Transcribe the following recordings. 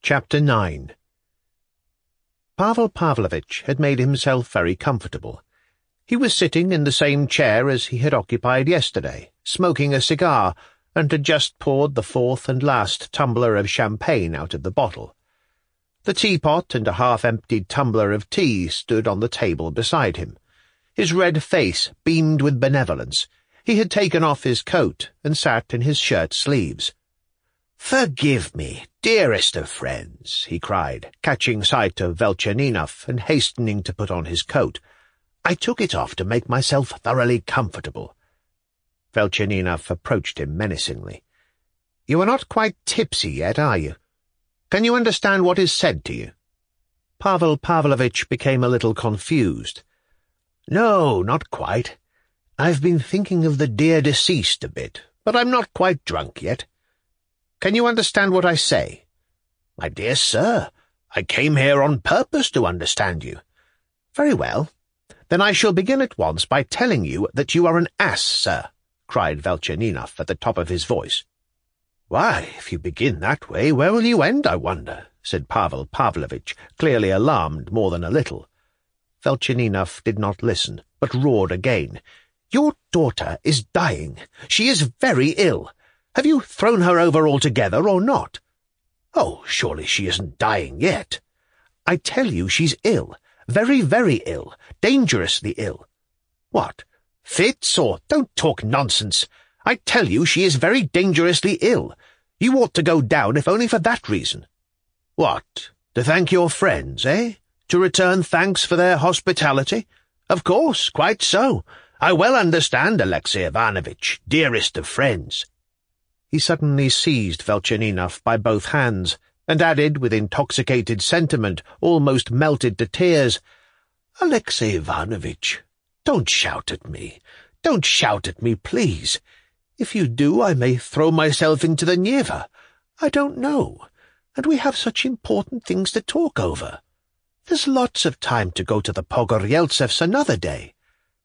Chapter 9. Pavel Pavlovitch had made himself very comfortable. He was sitting in the same chair as he had occupied yesterday, smoking a cigar, and had just poured the fourth and last tumbler of champagne out of the bottle. The teapot and a half-emptied tumbler of tea stood on the table beside him. His red face beamed with benevolence. He had taken off his coat and sat in his shirt sleeves. "Forgive me, dearest of friends," he cried, catching sight of Velchaninoff and hastening to put on his coat. "I took it off to make myself thoroughly comfortable." Velchaninoff approached him menacingly. "You are not quite tipsy yet, are you? Can you understand what is said to you?" Pavel Pavlovitch became a little confused. "No, not quite. I've been thinking of the dear deceased a bit, but I'm not quite drunk yet. Can you understand what I say?" "My dear sir, I came here on purpose to understand you." "Very well. Then I shall begin at once by telling you that you are an ass, sir," cried Velchaninoff at the top of his voice. "Why, if you begin that way, where will you end, I wonder?" said Pavel Pavlovitch, clearly alarmed more than a little. Velchaninoff did not listen, but roared again. "Your daughter is dying. She is very ill. Have you thrown her over altogether or not?" "Oh, surely she isn't dying yet." "I tell you she's ill. Very, very ill. Dangerously ill." "What, fits, or—" "Don't talk nonsense. I tell you she is very dangerously ill. You ought to go down if only for that reason." "What, to thank your friends, eh? To return thanks for their hospitality? Of course, quite so. I well understand, Alexey Ivanovitch, dearest of friends." He suddenly seized Velchaninoff by both hands, and added with intoxicated sentiment, almost melted to tears, "Alexey Ivanovitch, don't shout at me. Don't shout at me, please. If you do, I may throw myself into the Neva. I don't know. And we have such important things to talk over. There's lots of time to go to the Pogoryeltseffs another day."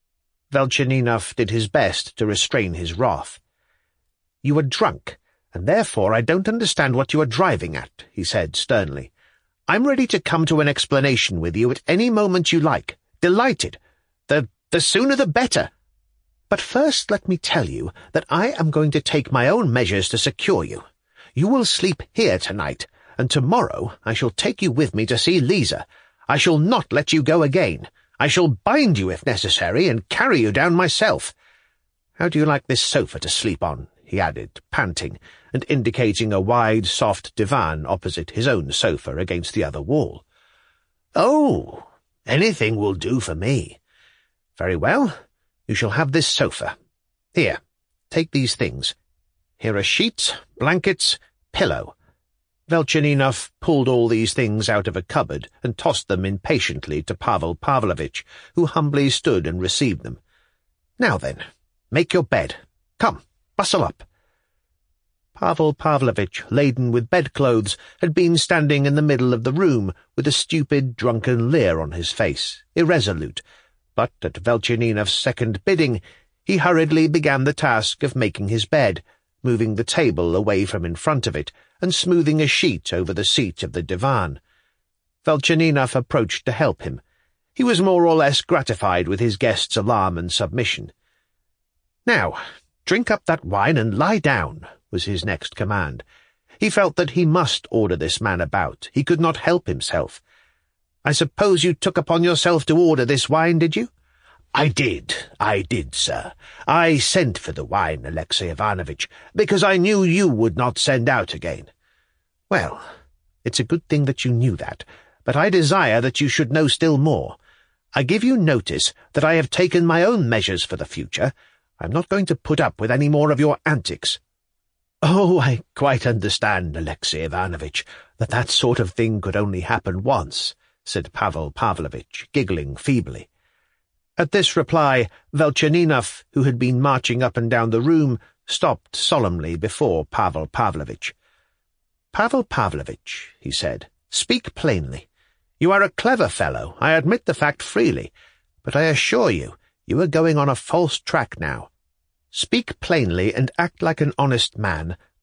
Velchaninoff did his best to restrain his wrath. "You are drunk, and therefore I don't understand what you are driving at," he said sternly. "I'm ready to come to an explanation with you at any moment you like. Delighted. The sooner the better. But first let me tell you that I am going to take my own measures to secure you. You will sleep here tonight, and tomorrow I shall take you with me to see Lisa. I shall not let you go again. I shall bind you if necessary, and carry you down myself. How do you like this sofa to sleep on?" he added, panting, and indicating a wide, soft divan opposite his own sofa against the other wall. "Oh, anything will do for me." "Very well. You shall have this sofa. Here, take these things. Here are sheets, blankets, pillow." Velchaninoff pulled all these things out of a cupboard and tossed them impatiently to Pavel Pavlovitch, who humbly stood and received them. "Now then, make your bed. Come, bustle up." Pavel Pavlovitch, laden with bedclothes, had been standing in the middle of the room with a stupid, drunken leer on his face, irresolute, but at Velchaninoff's second bidding he hurriedly began the task of making his bed, moving the table away from in front of it, and smoothing a sheet over the seat of the divan. Velchaninoff approached to help him. He was more or less gratified with his guest's alarm and submission. "Now, drink up that wine and lie down," was his next command. He felt that he must order this man about. He could not help himself. "I suppose you took upon yourself to order this wine, did you?" I did, sir. I sent for the wine, Alexey Ivanovitch, because I knew you would not send out again." "Well, it's a good thing that you knew that, but I desire that you should know still more. I give you notice that I have taken my own measures for the future. I'm not going to put up with any more of your antics." "Oh, I quite understand, Alexey Ivanovitch, that sort of thing could only happen once," said Pavel Pavlovitch, giggling feebly. At this reply, Velchaninoff, who had been marching up and down the room, stopped solemnly before Pavel Pavlovitch. "Pavel Pavlovitch," he said, "speak plainly. You are a clever fellow, I admit the fact freely, but I assure you, you are going on a false track now. Speak plainly and act like an honest man,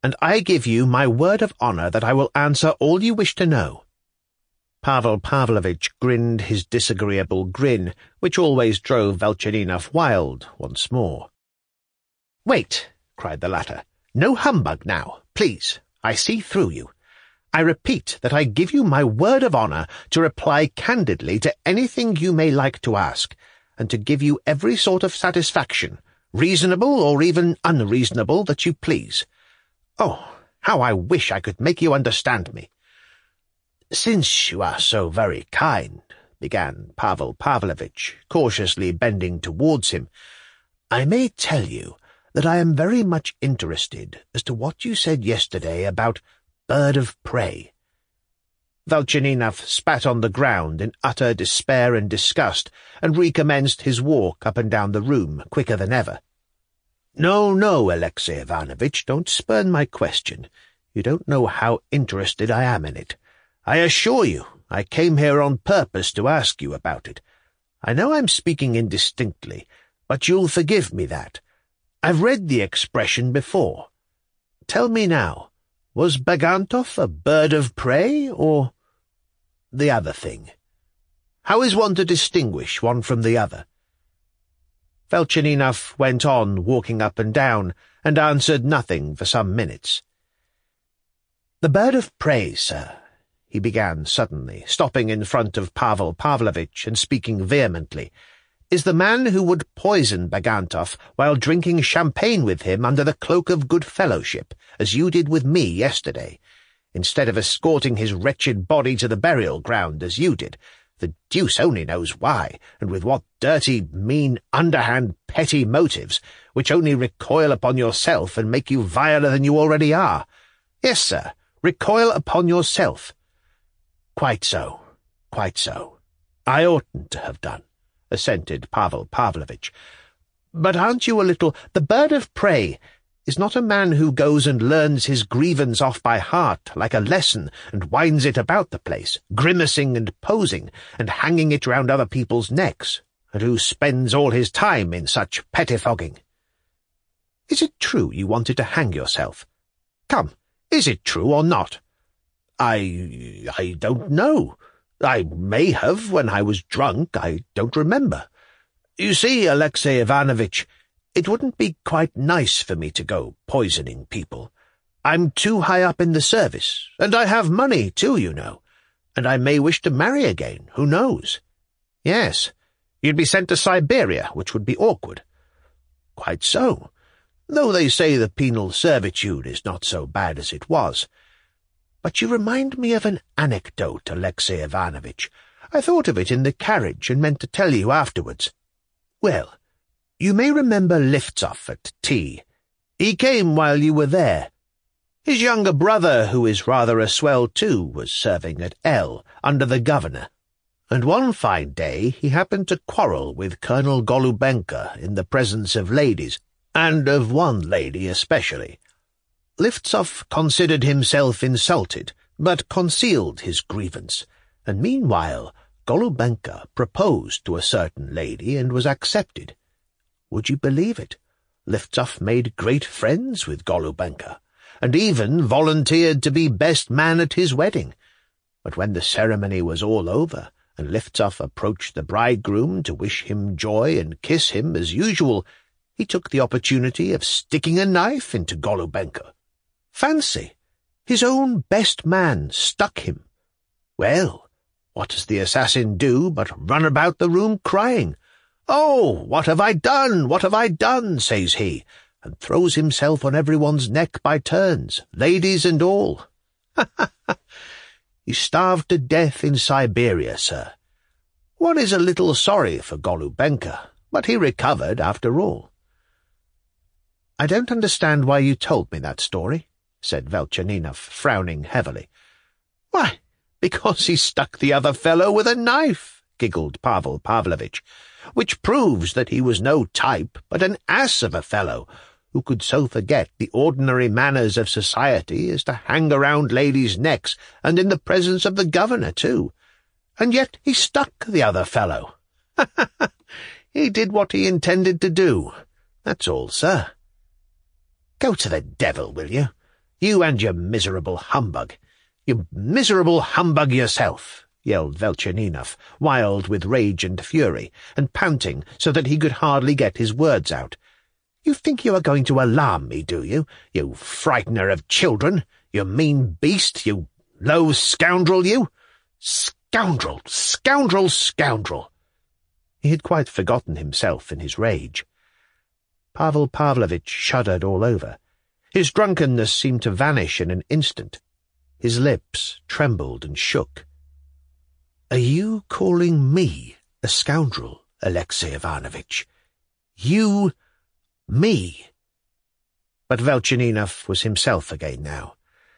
and I give you my word of honor that I will answer all you wish to know." Pavel Pavlovitch grinned his disagreeable grin, which always drove Velchaninoff wild once more. "Wait," cried the latter. "No humbug now, please. I see through you. I repeat that I give you my word of honor to reply candidly to anything you may like to ask, and to give you every sort of satisfaction, reasonable or even unreasonable, that you please. Oh, how I wish I could make you understand me." "Since you are so very kind," began Pavel Pavlovitch, cautiously bending towards him, "I may tell you that I am very much interested as to what you said yesterday about bird of prey." Velchaninoff spat on the ground in utter despair and disgust, and recommenced his walk up and down the room quicker than ever. "No, no, Alexey Ivanovitch, don't spurn my question. You don't know how interested I am in it. I assure you, I came here on purpose to ask you about it. I know I'm speaking indistinctly, but you'll forgive me that. I've read the expression before. Tell me now, was Bagantov a bird of prey, or the other thing? How is one to distinguish one from the other?" Velchaninoff went on walking up and down, and answered nothing for some minutes. "The bird of prey, sir," he began suddenly, stopping in front of Pavel Pavlovitch and speaking vehemently, "is the man who would poison Bagantov while drinking champagne with him under the cloak of good fellowship, as you did with me yesterday, instead of escorting his wretched body to the burial ground as you did. The deuce only knows why, and with what dirty, mean, underhand, petty motives, which only recoil upon yourself and make you viler than you already are. Yes, sir, recoil upon yourself." "Quite so, quite so. I oughtn't to have done," assented Pavel Pavlovitch. "But aren't you a little— The bird of prey is not a man who goes and learns his grievance off by heart like a lesson and winds it about the place, grimacing and posing, and hanging it round other people's necks, and who spends all his time in such pettifogging. Is it true you wanted to hang yourself? Come, is it true or not?" I don't know. I may have when I was drunk. I don't remember. You see, Alexey Ivanovitch, it wouldn't be quite nice for me to go poisoning people. I'm too high up in the service, and I have money too, you know, and I may wish to marry again, who knows? Yes, you'd be sent to Siberia, which would be awkward. Quite so, though they say the penal servitude is not so bad as it was. But you remind me of an anecdote, Alexey Ivanovitch. I thought of it in the carriage and meant to tell you afterwards. Well, you may remember Liftsov at tea. He came while you were there. His younger brother, who is rather a swell too, was serving at L, under the governor, and one fine day he happened to quarrel with Colonel Golubenko in the presence of ladies, and of one lady especially. Liftsov considered himself insulted, but concealed his grievance, and meanwhile Golubenko proposed to a certain lady and was accepted. Would you believe it? Liftsov made great friends with Golubenko, and even volunteered to be best man at his wedding. But when the ceremony was all over, and Liftsov approached the bridegroom to wish him joy and kiss him as usual, he took the opportunity of sticking a knife into Golubenko. Fancy! His own best man stuck him. Well, what does the assassin do but run about the room crying, "Oh, what have I done? What have I done?" says he, and throws himself on everyone's neck by turns, ladies and all. He starved to death in Siberia, sir. One is a little sorry for Golubenko, but he recovered after all. "I don't understand why you told me that story," said Velchaninoff, frowning heavily. "Why, because he stuck the other fellow with a knife," giggled Pavel Pavlovitch, "which proves that he was no type, but an ass of a fellow, who could so forget the ordinary manners of society as to hang around ladies' necks, and in the presence of the governor, too. And yet he stuck the other fellow. He did what he intended to do. That's all, sir. Go to the devil, will you? You and your miserable humbug. You miserable humbug yourself, yelled Velcheninov, wild with rage and fury, and panting so that he could hardly get his words out. You think you are going to alarm me, do you? You frightener of children, you mean beast, you low scoundrel, you! Scoundrel, scoundrel, scoundrel! He had quite forgotten himself in his rage. Pavel Pavlovitch shuddered all over. His drunkenness seemed to vanish in an instant. His lips trembled and shook. "Are you calling me a scoundrel, Alexey Ivanovitch? You, me?" But Velcheninov was himself again now.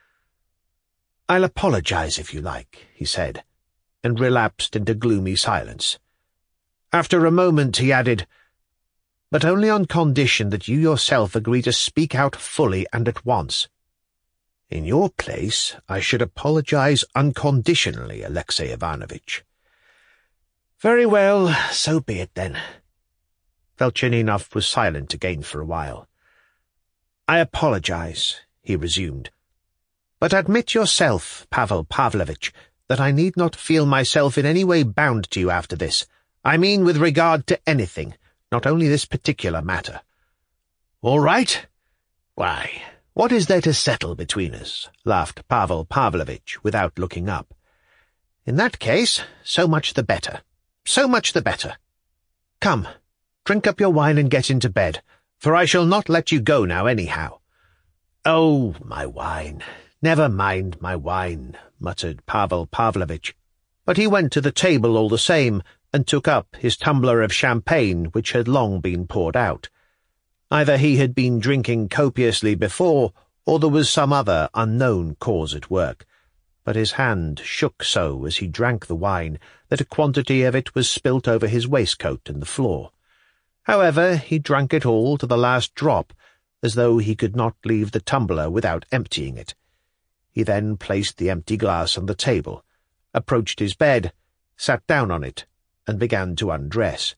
"I'll apologize if you like," he said, and relapsed into gloomy silence. After a moment he added, "But only on condition that you yourself agree to speak out fully and at once." "In your place, I should apologize unconditionally, Alexey Ivanovitch." "Very well, so be it then." Velcheninov was silent again for a while. "I apologize," he resumed. "But admit yourself, Pavel Pavlovitch, that I need not feel myself in any way bound to you after this. I mean with regard to anything, not only this particular matter." "All right. Why, what is there to settle between us?" laughed Pavel Pavlovitch, without looking up. "In that case, so much the better. So much the better. Come, drink up your wine and get into bed, for I shall not let you go now anyhow." "Oh, my wine. Never mind my wine," muttered Pavel Pavlovitch, but he went to the table all the same, and took up his tumbler of champagne which had long been poured out. Either he had been drinking copiously before, or there was some other unknown cause at work, but his hand shook so as he drank the wine that a quantity of it was spilt over his waistcoat and the floor. However, he drank it all to the last drop, as though he could not leave the tumbler without emptying it. He then placed the empty glass on the table, approached his bed, sat down on it, and began to undress.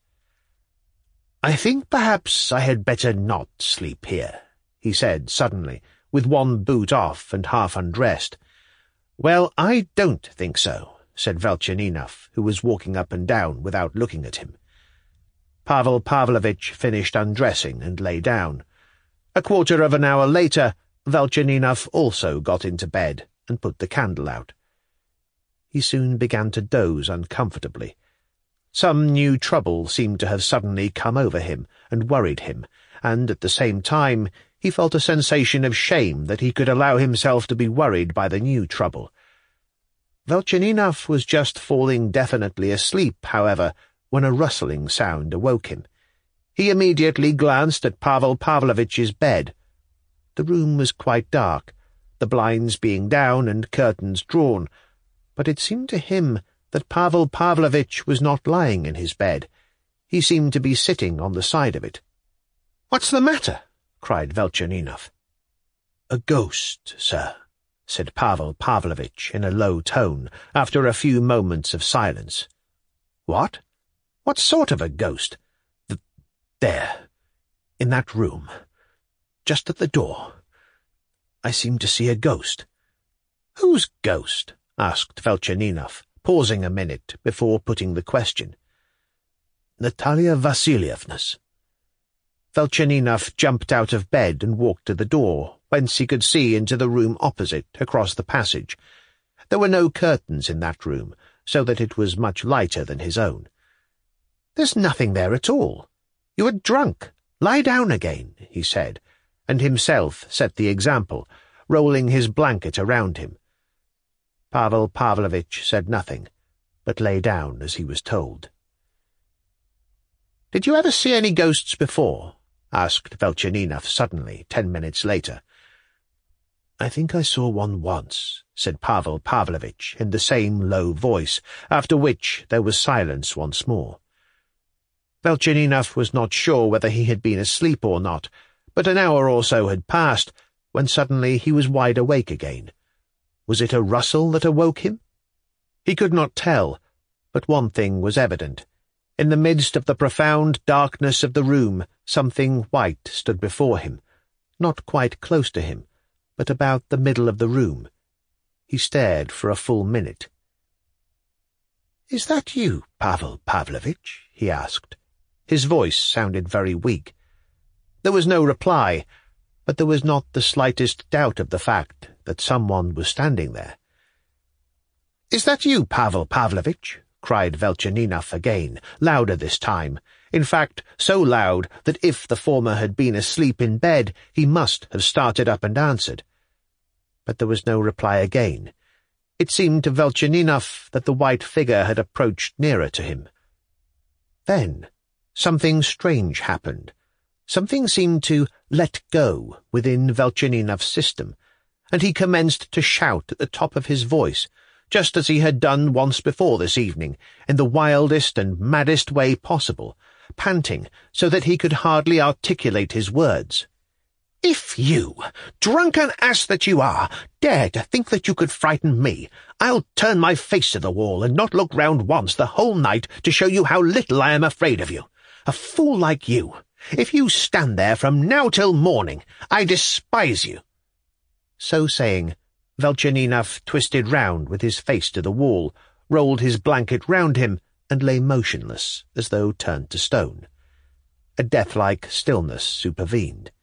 "I think perhaps I had better not sleep here," he said suddenly, with one boot off and half undressed. "Well, I don't think so," said Velcheninov, who was walking up and down without looking at him. Pavel Pavlovitch finished undressing and lay down. A quarter of an hour later, Velcheninov also got into bed and put the candle out. He soon began to doze uncomfortably. Some new trouble seemed to have suddenly come over him and worried him, and at the same time he felt a sensation of shame that he could allow himself to be worried by the new trouble. Velcheninov was just falling definitely asleep, however, when a rustling sound awoke him. He immediately glanced at Pavel Pavlovitch's bed. The room was quite dark, the blinds being down and curtains drawn, but it seemed to him that Pavel Pavlovitch was not lying in his bed. He seemed to be sitting on the side of it. "What's the matter?" cried Velcheninov. "A ghost, sir," said Pavel Pavlovitch in a low tone, after a few moments of silence. "What? What sort of a ghost?" "There, in that room, just at the door. I seem to see a ghost." "Whose ghost?" asked Velcheninov, pausing a minute before putting the question. "Natalia Vasilievna's." Velcheninov jumped out of bed and walked to the door, whence he could see into the room opposite, across the passage. There were no curtains in that room, so that it was much lighter than his own. "There's nothing there at all. You are drunk. Lie down again," he said, and himself set the example, rolling his blanket around him. Pavel Pavlovitch said nothing, but lay down as he was told. "Did you ever see any ghosts before?" asked Velcheninov suddenly, 10 minutes later. "I think I saw one once," said Pavel Pavlovitch in the same low voice, after which there was silence once more. Velcheninov was not sure whether he had been asleep or not, but an hour or so had passed, when suddenly he was wide awake again. Was it a rustle that awoke him? He could not tell, but one thing was evident. In the midst of the profound darkness of the room, something white stood before him, not quite close to him, at about the middle of the room. He stared for a full minute. "Is that you, Pavel Pavlovitch?" he asked. His voice sounded very weak. There was no reply, but there was not the slightest doubt of the fact that someone was standing there. "Is that you, Pavel Pavlovitch?" cried Velchaninoff again, louder this time, in fact so loud that if the former had been asleep in bed he must have started up and answered. But there was no reply again. It seemed to Velchaninoff that the white figure had approached nearer to him. Then something strange happened. Something seemed to let go within Velchaninoff's system, and he commenced to shout at the top of his voice, just as he had done once before this evening, in the wildest and maddest way possible, panting so that he could hardly articulate his words. "If you, drunken ass that you are, dare to think that you could frighten me, I'll turn my face to the wall and not look round once the whole night to show you how little I am afraid of you. A fool like you! If you stand there from now till morning, I despise you." So saying, Velchaninoff twisted round with his face to the wall, rolled his blanket round him, and lay motionless, as though turned to stone. A death-like stillness supervened.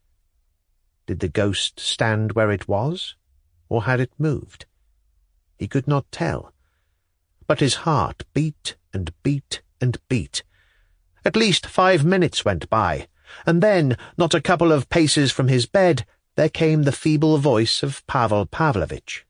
Did the ghost stand where it was, or had it moved? He could not tell. But his heart beat and beat and beat. At least 5 minutes went by, and then, not a couple of paces from his bed, there came the feeble voice of Pavel Pavlovitch.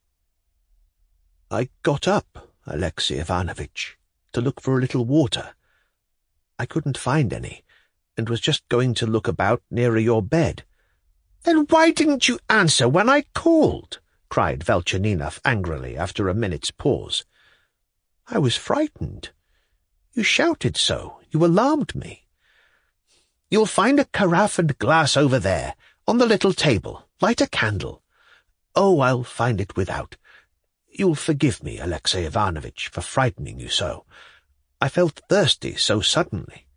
"I got up, Alexey Ivanovitch, to look for a little water. I couldn't find any, and was just going to look about nearer your bed." "Then why didn't you answer when I called?" cried Velchaninoff angrily after a minute's pause. "I was frightened. You shouted so. You alarmed me." "You'll find a carafe and glass over there, on the little table. Light a candle." "Oh, I'll find it without. You'll forgive me, Alexey Ivanovitch, for frightening you so. I felt thirsty so suddenly."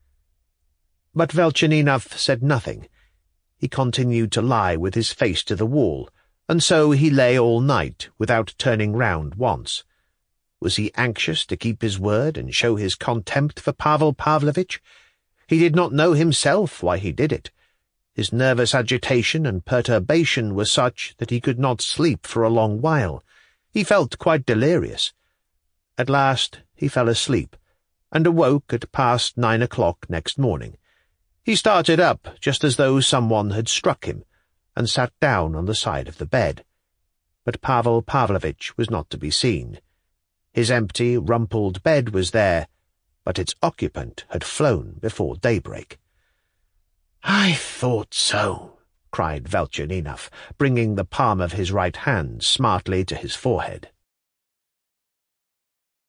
But Velchaninoff said nothing. He continued to lie with his face to the wall, and so he lay all night without turning round once. Was he anxious to keep his word and show his contempt for Pavel Pavlovitch? He did not know himself why he did it. His nervous agitation and perturbation were such that he could not sleep for a long while. He felt quite delirious. At last he fell asleep, and awoke at past 9 o'clock next morning. He started up just as though someone had struck him, and sat down on the side of the bed. But Pavel Pavlovitch was not to be seen. His empty, rumpled bed was there, but its occupant had flown before daybreak. "I thought so," cried Velchaninoff, bringing the palm of his right hand smartly to his forehead.